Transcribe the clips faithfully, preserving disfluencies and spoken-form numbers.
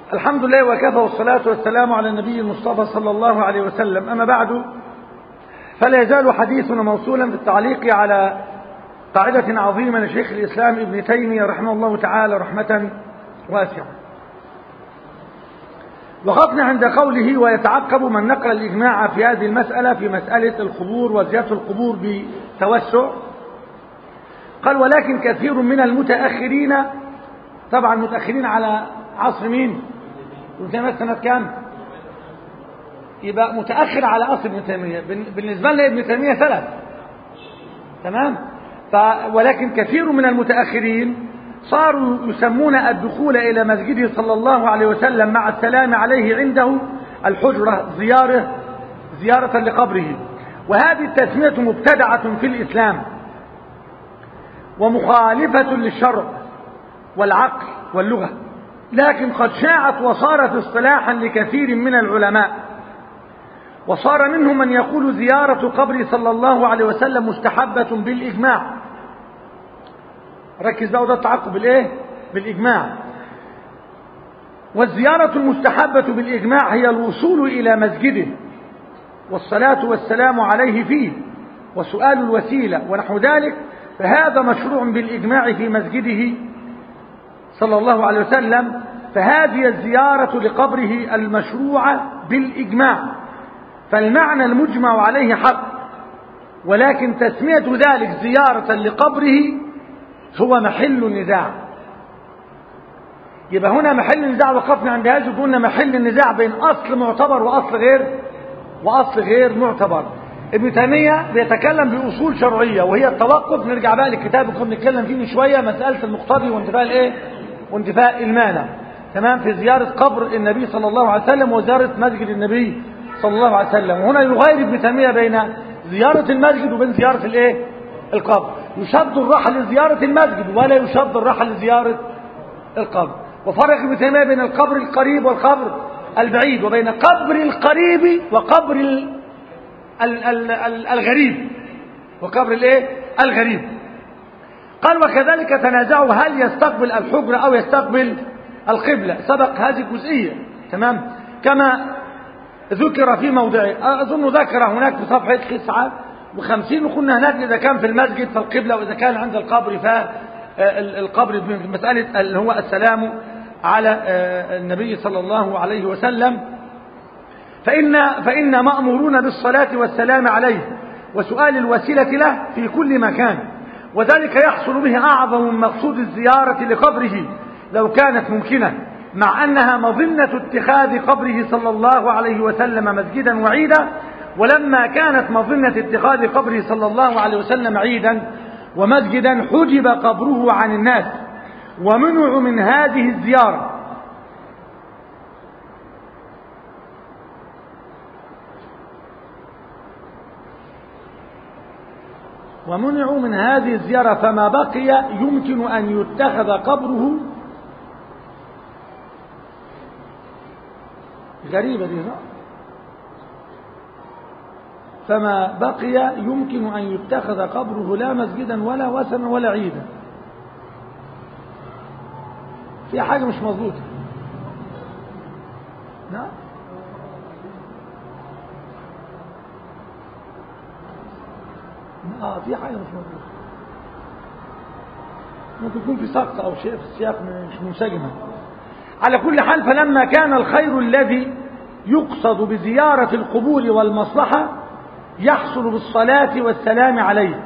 الحمد لله وكفى والصلاة والسلام على النبي المصطفى صلى الله عليه وسلم. أما بعد، فلا يزال حديثنا موصولا في التعليق على قاعدة عظيمة لشيخ الإسلام ابن تيمية رحمه الله تعالى رحمة واسعة. وقفنا عند قوله: ويتعقب من نقل الإجماع في هذه المسألة في مسألة القبور وزيارة القبور بتوسع. قال: ولكن كثير من المتأخرين، طبعا متأخرين على عصر مين؟ ابن تيمية سنة كام؟ يبقى متأخر على عصر ابن تيمية. بالنسبة لنا ابن تيمية ثلاث، تمام؟ ف ولكن كثير من المتأخرين صاروا يسمون الدخول إلى مسجده صلى الله عليه وسلم مع السلام عليه عنده الحجرة زيارة زيارة لقبره. وهذه التسمية مبتدعة في الإسلام ومخالفة للشرع والعقل واللغة، لكن قد شاعت وصارت اصطلاحا لكثير من العلماء، وصار منهم من يقول زيارة قبر صلى الله عليه وسلم مستحبة بالإجماع. ركز بقى، وده التعقب بالايه؟ بالإجماع. والزيارة المستحبة بالإجماع هي الوصول إلى مسجده والصلاة والسلام عليه فيه وسؤال الوسيلة ونحو ذلك، فهذا مشروع بالإجماع في مسجده صلى الله عليه وسلم. فهذه الزيارة لقبره المشروعة بالإجماع، فالمعنى المجمع عليه حق، ولكن تسمية ذلك زيارة لقبره هو محل النزاع. يبقى هنا محل النزاع، وقفنا عند هذا وقلنا محل النزاع بين أصل معتبر وأصل غير وأصل غير معتبر. ابن تيمية بيتكلم بأصول شرعية وهي التوقف. نرجع بقى للكتاب اللي كنا بنتكلم فيه من شوية، مسألة المقتضي وانتفاء الايه؟ وانتفاء المانع، تمام؟ في زيارة قبر النبي صلى الله عليه وسلم وزيارة مسجد النبي صلى الله عليه وسلم. وهنا يغير ابن تيمية بين زيارة المسجد وبين زيارة الايه؟ القبر. يشد الرحل لزيارة المسجد ولا يشد الرحل لزيارة القبر. وفرق ابن تيمية بين القبر القريب والقبر البعيد، وبين قبر القريب وقبر ال ال ال ال الغريب وقبر الايه؟ الغريب. قال: وكذلك تنازعوا هل يستقبل الحجرة أو يستقبل القبلة. سبق هذه الجزئية، تمام؟ كما ذكر في موضعه، أظن ذكر هناك في صفحة تسعة وخمسين، وقلنا هناك إذا كان في المسجد فالقبلة، وإذا كان عند القبر فالقبر، مسألة اللي هو السلام على النبي صلى الله عليه وسلم. فإن, فإن مأمورون بالصلاة والسلام عليه وسؤال الوسيلة له في كل مكان، وذلك يحصل به أعظم من مقصود الزيارة لقبره لو كانت ممكنة، مع أنها مظنة اتخاذ قبره صلى الله عليه وسلم مسجدا وعيدا. ولما كانت مظنة اتخاذ قبره صلى الله عليه وسلم عيدا ومسجدا حجب قبره عن الناس ومنعوا من هذه الزيارة. ومنعوا من هذه الزيارة فما بقي يمكن أن يتخذ قبره. غريبة دي، فما بقي يمكن أن يتخذ قبره لا مسجدا ولا وثنا ولا عيدا. في حاجة مش مظبوطة. نعم، اه في حاجة مش مظبوطة، ممكن يكون في سقط أو شيء في السياق مش منسجمة. على كل حال، فلما كان الخير الذي يقصد بزيارة القبور والمصلحة يحصل بالصلاة والسلام عليه،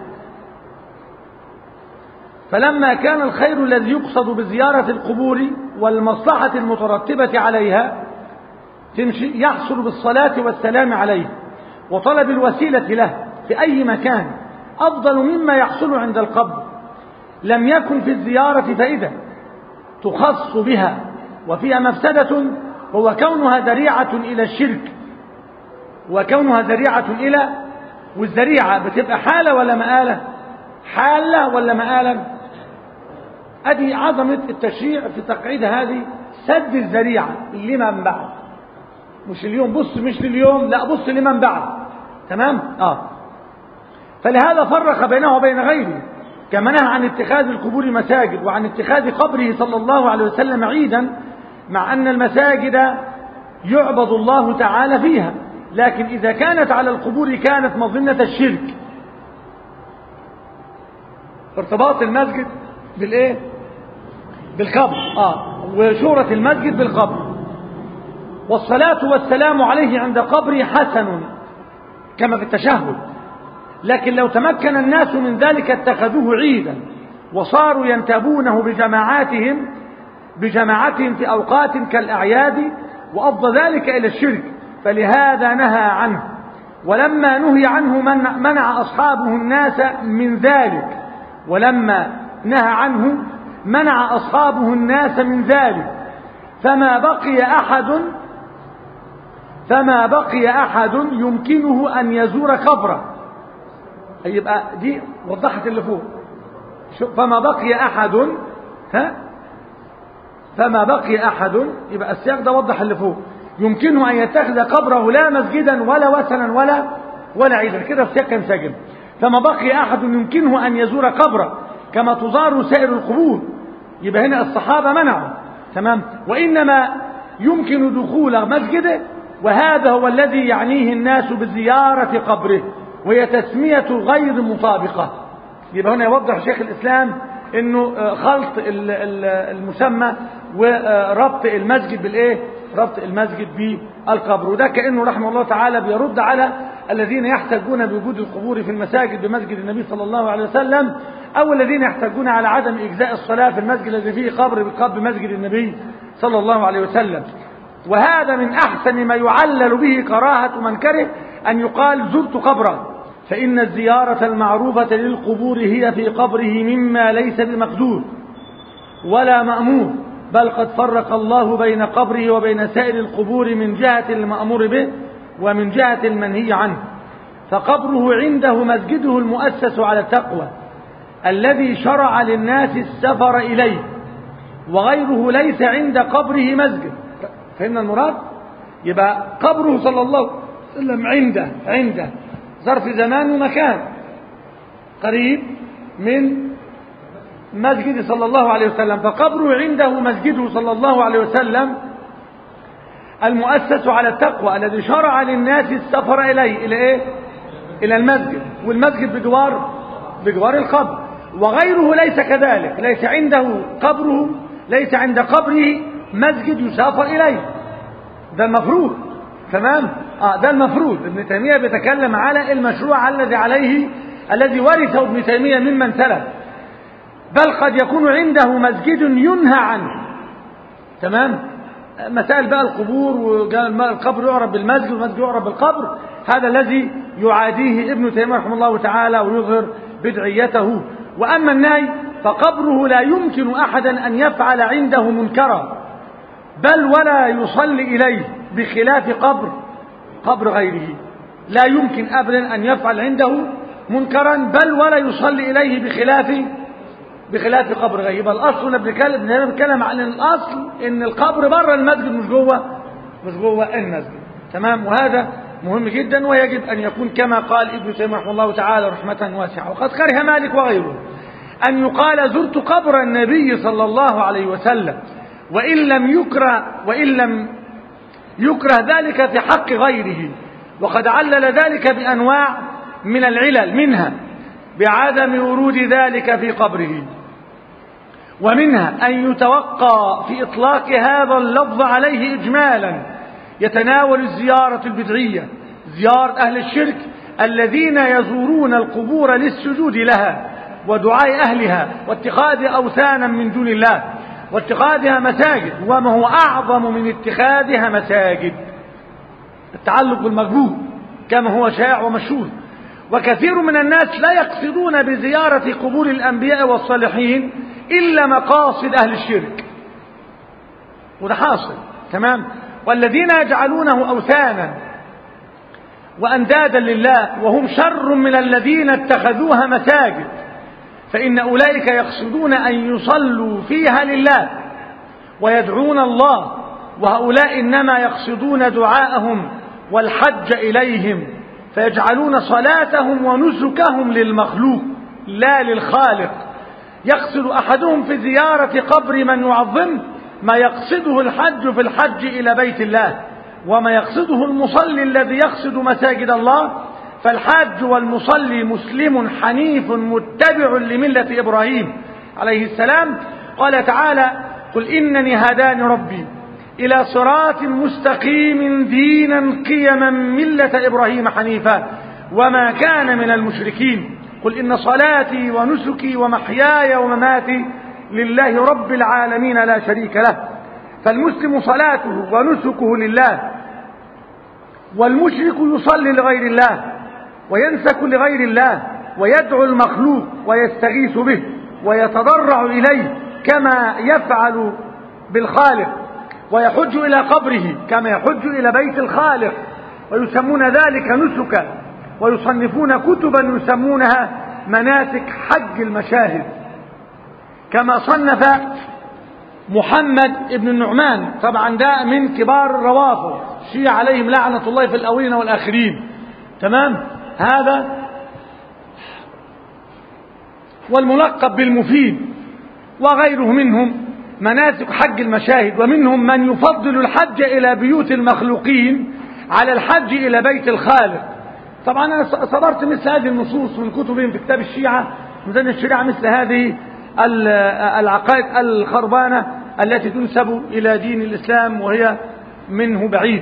فلما كان الخير الذي يقصد بزيارة القبور والمصلحة المترتبة عليها تمشي يحصل بالصلاة والسلام عليه وطلب الوسيلة له في أي مكان أفضل مما يحصل عند القبر، لم يكن في الزيارة فائدة تخص بها وفيها مفسدة، هو كونها ذريعة إلى الشرك، وكونها ذريعة إلى، والذريعة بتبقى حالة ولا مآلة؟ حالة ولا مآلة؟ أدي عظمة التشريع في تقعيد هذه، سد الذريعة لمن بعد، مش اليوم، بص مش لليوم، لا بص لمن بعد، تمام؟ آه فلهذا فرق بينه وبين غيره، كما نهى عن اتخاذ القبور مساجد وعن اتخاذ قبره صلى الله عليه وسلم عيدا، مع أن المساجد يعبد الله تعالى فيها، لكن إذا كانت على القبور كانت مظنة الشرك. ارتباط المسجد بالإيه؟ بالقبر، آه وشورة المسجد بالقبر. والصلاة والسلام عليه عند قبره حسن كما في التشهد، لكن لو تمكن الناس من ذلك اتخذوه عيدا وصاروا ينتابونه بجماعاتهم بجماعتهم في أوقات كالأعياد، وأفضى ذلك إلى الشرك، فلهذا نهى عنه. ولما نهي عنه منع أصحابه الناس من ذلك ولما نهى عنه منع أصحابه الناس من ذلك فما بقي أحد فما بقي أحد يمكنه أن يزور قبره. يبقى دي وضحت اللي فوق. فما بقي أحد ها فما بقي أحد يبقى السياق ده وضح اللي فوق. يمكنه أن يتخذ قبره لا مسجدا ولا وثنا ولا ولا عيدا، كده السياق كان ساجن. فما بقي أحد يمكنه أن يزور قبره كما تزار سائر القبور، يبقى هنا الصحابة منعوا، تمام. وإنما يمكن دخول مسجده، وهذا هو الذي يعنيه الناس بزيارة قبره، وهي تسمية غير مطابقة. يبقى هنا يوضح شيخ الإسلام انه خلط المسمى وربط المسجد بالايه؟ ربط المسجد بالقبر. وده كأنه رحمه الله تعالى بيرد على الذين يحتجون بوجود القبور في المساجد بمسجد النبي صلى الله عليه وسلم، او الذين يحتجون على عدم اجزاء الصلاة في المسجد الذي فيه قبر بقبر مسجد النبي صلى الله عليه وسلم. وهذا من احسن ما يعلل به كراهة من كره ان يقال زرت قبره، فإن الزيارة المعروفة للقبور هي في قبره مما ليس بمقدور ولا مأمور، بل قد فرق الله بين قبره وبين سائر القبور من جهة المأمور به ومن جهة المنهي عنه. فقبره عنده مسجده المؤسس على التقوى الذي شرع للناس السفر إليه، وغيره ليس عند قبره مسجد. فهمنا المراد؟ يبقى قبره صلى الله عليه وسلم عنده عنده ظرف زمان ومكان قريب من مسجد صلى الله عليه وسلم، فقبره عنده مسجده صلى الله عليه وسلم المؤسس على التقوى الذي شرع للناس السفر إليه. إلى إيه؟ إلى المسجد، والمسجد بجوار بجوار القبر. وغيره ليس كذلك، ليس عنده قبره ليس عند قبره مسجد يسافر إليه. ده المفروض، تمام. اه ده المفروض. ابن تيمية بيتكلم على المشروع الذي عليه الذي ورثه ابن تيمية ممن سلف، بل قد يكون عنده مسجد ينهى عنه، تمام. مسائل بقى القبور والقبر يعرف بالمسجد والمسجد يعرف بالقبر، هذا الذي يعاديه ابن تيمية رحمه الله تعالى ويظهر بدعيته. وأما النهي فقبره لا يمكن أحدا أن يفعل عنده منكرا، بل ولا يصلي إليه، بخلاف قبر قبر غيره. لا يمكن أبدا أن يفعل عنده منكرا بل ولا يصلي إليه بخلاف بخلاف قبر غيره. يبقى الأصل بنتكلم عن الأصل إن القبر بره المسجد مش جوه مش جوه المسجد، تمام. وهذا مهم جدا، ويجب أن يكون كما قال ابن تيمية رحمه الله تعالى رحمة واسعة. وقد كره مالك وغيره أن يقال زرت قبر النبي صلى الله عليه وسلم، وإن لم يكره وإن لم يكره ذلك في حق غيره. وقد علل ذلك بأنواع من العلل، منها بعدم ورود ذلك في قبره، ومنها أن يتوقع في إطلاق هذا اللفظ عليه إجمالا يتناول الزيارة البدعية، زيارة أهل الشرك الذين يزورون القبور للسجود لها ودعاء أهلها واتخاذ أوثانا من دون الله واتخاذها مساجد، وما هو أعظم من اتخاذها مساجد التعلق بالمقبور كما هو شائع ومشهور. وكثير من الناس لا يقصدون بزيارة قبور الأنبياء والصالحين إلا مقاصد أهل الشرك، وده حاصل، تمام. والذين يجعلونه أوثانا وأندادا لله وهم شر من الذين اتخذوها مساجد، فإن أولئك يقصدون أن يصلوا فيها لله ويدعون الله، وهؤلاء إنما يقصدون دعاءهم والحج إليهم، فيجعلون صلاتهم ونسكهم للمخلوق لا للخالق. يقصد أحدهم في زيارة قبر من يعظم ما يقصده الحج في الحج إلى بيت الله، وما يقصده المصلي الذي يقصد مساجد الله. فالحاج والمصلي مسلم حنيف متبع لملة إبراهيم عليه السلام. قال تعالى: قل إنني هداني ربي إلى صراط مستقيم دينا قيما ملة إبراهيم حنيفا وما كان من المشركين. قل إن صلاتي ونسكي ومحياي ومماتي لله رب العالمين لا شريك له. فالمسلم صلاته ونسكه لله، والمشرك يصلي لغير الله وينسك لغير الله ويدعو المخلوق ويستغيث به ويتضرع إليه كما يفعل بالخالق، ويحج إلى قبره كما يحج إلى بيت الخالق، ويسمون ذلك نسكا، ويصنفون كتبا يسمونها مناسك حج المشاهد، كما صنف محمد ابن النعمان. طبعا ده من كبار الروافض الشيعة عليهم لعنة الله في الأولين والآخرين. تمام. هذا والملقب بالمفيد وغيره منهم مناسك حج المشاهد. ومنهم من يفضل الحج إلى بيوت المخلوقين على الحج إلى بيت الخالق. طبعا أنا صدرت مثل هذه النصوص من كتبهم في كتاب الشيعة ميزان الشريعة، مثل هذه العقائد الخربانة التي تنسب إلى دين الإسلام وهي منه بعيد.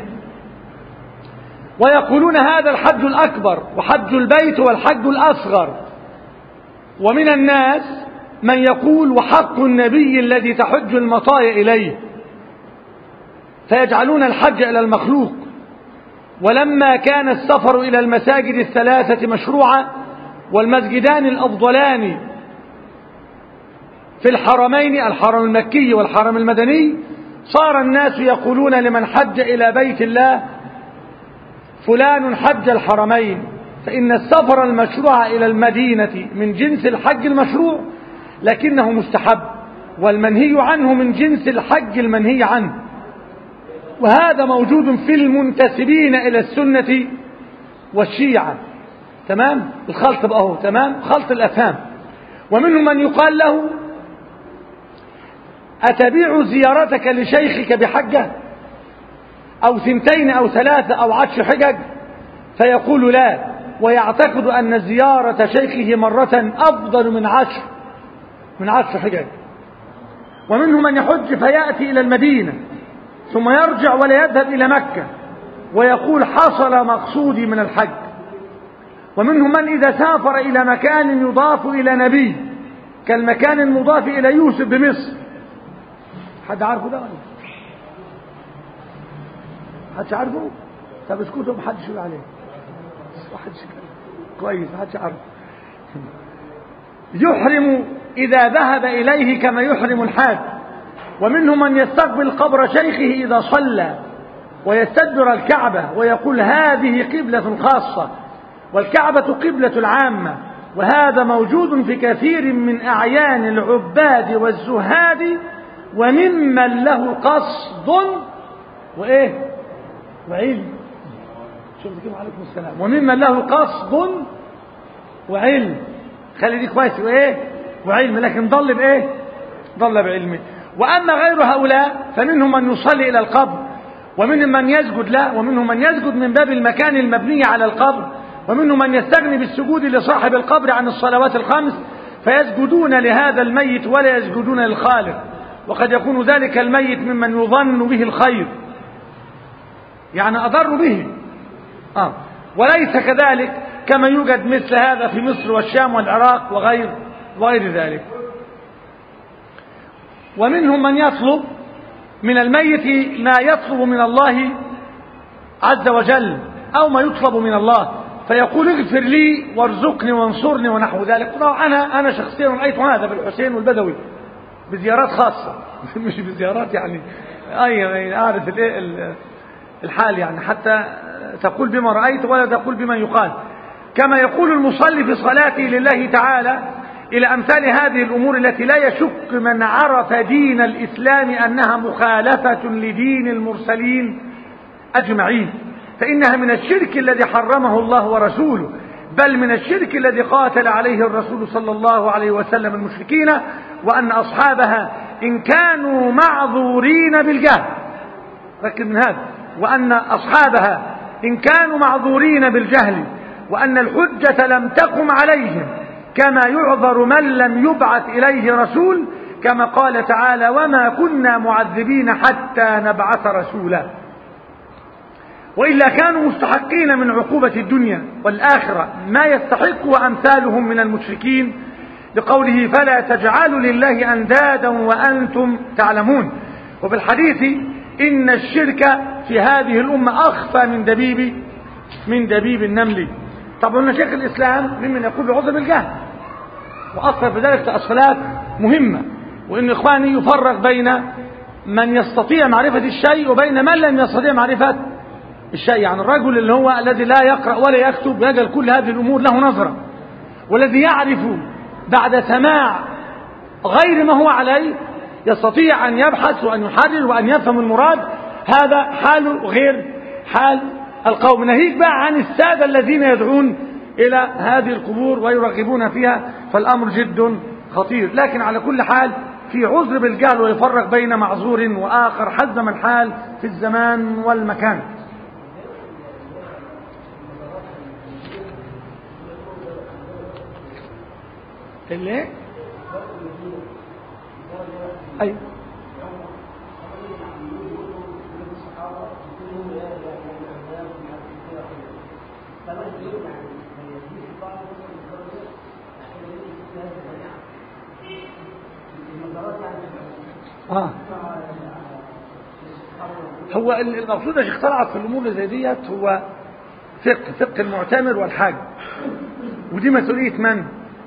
ويقولون هذا الحج الأكبر وحج البيت والحج الأصغر. ومن الناس من يقول وحق النبي الذي تحج المطايا إليه، فيجعلون الحج إلى المخلوق. ولما كان السفر إلى المساجد الثلاثة مشروعة والمسجدان الأفضلان في الحرمين الحرم المكي والحرم المدني، صار الناس يقولون لمن حج إلى بيت الله فلان حج الحرمين، فإن السفر المشروع إلى المدينة من جنس الحج المشروع لكنه مستحب، والمنهي عنه من جنس الحج المنهي عنه. وهذا موجود في المنتسبين إلى السنة والشيعة. تمام. الخلط بقى هو تمام، خلط الأفهام. ومنهم من يقال له: أتبيع زيارتك لشيخك بحجة أو ثنتين أو ثلاثة أو عشر حجج؟ فيقول لا، ويعتقد أن زيارة شيخه مرة أفضل من عشر من عشر حجج. ومنهم من يحج فيأتي إلى المدينة ثم يرجع ولا يذهب إلى مكة ويقول حصل مقصودي من الحج. ومنهم من إذا سافر إلى مكان يضاف إلى نبي كالمكان المضاف إلى يوسف بمصر. حد عارفه ده؟ حد عارفه؟ طب اسكتوا محدش يقول عليه. محدش كويس محدش عارفه. يحرم إذا ذهب إليه كما يحرم الحاج. ومنهم من يستقبل قبر شيخه إذا صلى ويستدبر الكعبة ويقول هذه قبلة خاصة والكعبة قبلة العامة. وهذا موجود في كثير من أعيان العباد والزهاد وممن له قصد وإيه وعلم. شوف كيف عليكم السلام. وممن له قصد وعلم. خلي دي كويس. وإيه وعلم، لكن ضل بإيه ضل بعلمه. وأما غير هؤلاء فمنهم من يصلي إلى القبر، ومنهم من يسجد له، ومنهم من يسجد من باب المكان المبني على القبر، ومنهم من يستغني بالسجود لصاحب القبر عن الصلوات الخمس فيسجدون لهذا الميت ولا يسجدون للخالق. وقد يكون ذلك الميت ممن يظن به الخير، يعني أضر به آه. وليس كذلك كما يوجد مثل هذا في مصر والشام والعراق وغير وغير ذلك. ومنهم من يطلب من الميت ما يطلب من الله عز وجل أو ما يطلب من الله، فيقول اغفر لي وارزقني وانصرني ونحو ذلك. أنا أنا شخصيا رأيت هذا بالحسين والبدوي بزيارات خاصة مش بزيارات يعني أي أعرف الحال، يعني حتى تقول بما رأيت ولا تقول بما يقال. كما يقول المصلي في صلاته لله تعالى إلى أمثال هذه الأمور التي لا يشك من عرف دين الإسلام أنها مخالفة لدين المرسلين أجمعين، فإنها من الشرك الذي حرمه الله ورسوله، بل من الشرك الذي قاتل عليه الرسول صلى الله عليه وسلم المشركين، وأن أصحابها إن كانوا معذورين بالجهل، ركز من هذا، وأن أصحابها إن كانوا معذورين بالجهل وأن الحجة لم تقم عليهم كما يعذر من لم يبعث إليه رسول، كما قال تعالى وما كنا معذبين حتى نبعث رسولا. وإلا كانوا مستحقين من عقوبة الدنيا والآخرة ما يستحق أمثالهم من المشركين، لقوله فلا تجعلوا لله أندادا وأنتم تعلمون. وفي الحديث إن الشرك في هذه الأمة أخفى من دبيب من دبيب النمل. طبعا شيخ الإسلام ممن يقول بعذر بالجهل، وأصل في ذلك تأصيلات مهمة، وإن إخواني يفرق بين من يستطيع معرفة الشيء وبين من لم يستطيع معرفة الشيء. يعني الرجل اللي هو الذي لا يقرأ ولا يكتب يجعل كل هذه الأمور له نظرة، والذي يعرف بعد سماع غير ما هو عليه يستطيع أن يبحث وأن يحرر وأن يفهم المراد، هذا حاله غير حال القوم. ناهيك بقى عن السادة الذين يدعون إلى هذه القبور ويرغبون فيها، فالأمر جد خطير. لكن على كل حال في عذر بالجهل، ويفرق بين معذور وآخر حسب ما الحال في الزمان والمكان. اللي أي آه. هو المقصود يا شيخ طلعت في الأمور زي ديت هو فقه فقه المعتمر والحاج، ودي مسؤولية من؟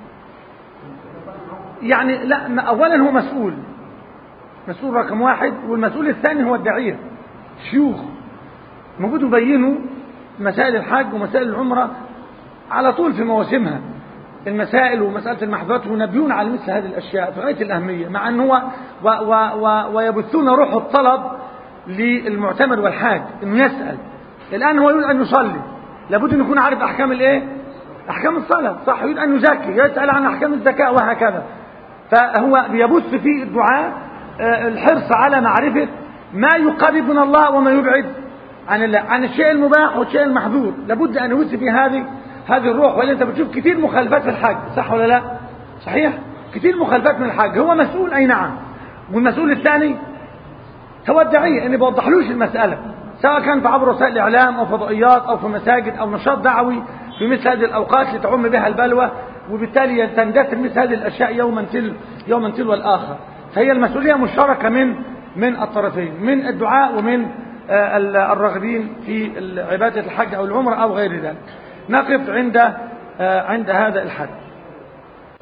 يعني لا، أولا هو مسؤول مسؤول رقم واحد، والمسؤول الثاني هو الداعية شيوخ المفروض يبينوا مسائل الحج ومسائل العمرة على طول في مواسمها، المسائل ومسألة المحظات، ونبيون على مثل هذه الأشياء في غاية الأهمية، مع أن هو و و و ويبثون روح الطلب للمعتمر والحاج أنه يسأل. الآن هو يريد أن يصلي، لابد أن يكون عارف أحكام الإيه؟ أحكام الصلاة، صح؟ يريد أن يزكي، يسأل عن أحكام الزكاة وهكذا. فهو بيبث في الدعاء الحرص على معرفة ما يقرب من الله وما يبعد عن الله، عن الشيء المباح والشيء المحظور. لابد أن يبث في هذه هذه الروح. وإلا أنت بتشوف كتير مخالفات في الحج، صح ولا لا؟ صحيح؟ كتير مخالفات من الحج. هو مسؤول، أي نعم، والمسؤول الثاني هو الداعية، إني بوضحلوش المسألة، سواء كان في عبر وسائل الإعلام أو فضائيات أو في مساجد أو نشاط دعوي في مثل هذه الأوقات لتعم بها البلوى، وبالتالي تندثر مثل هذه الأشياء يوما تل يوما تلو الآخر. فهي المسؤولية مشتركة من من الطرفين، من الدعاء ومن الراغبين في عبادة الحج أو العمرة أو غير ذلك. نقف عند عند هذا الحد.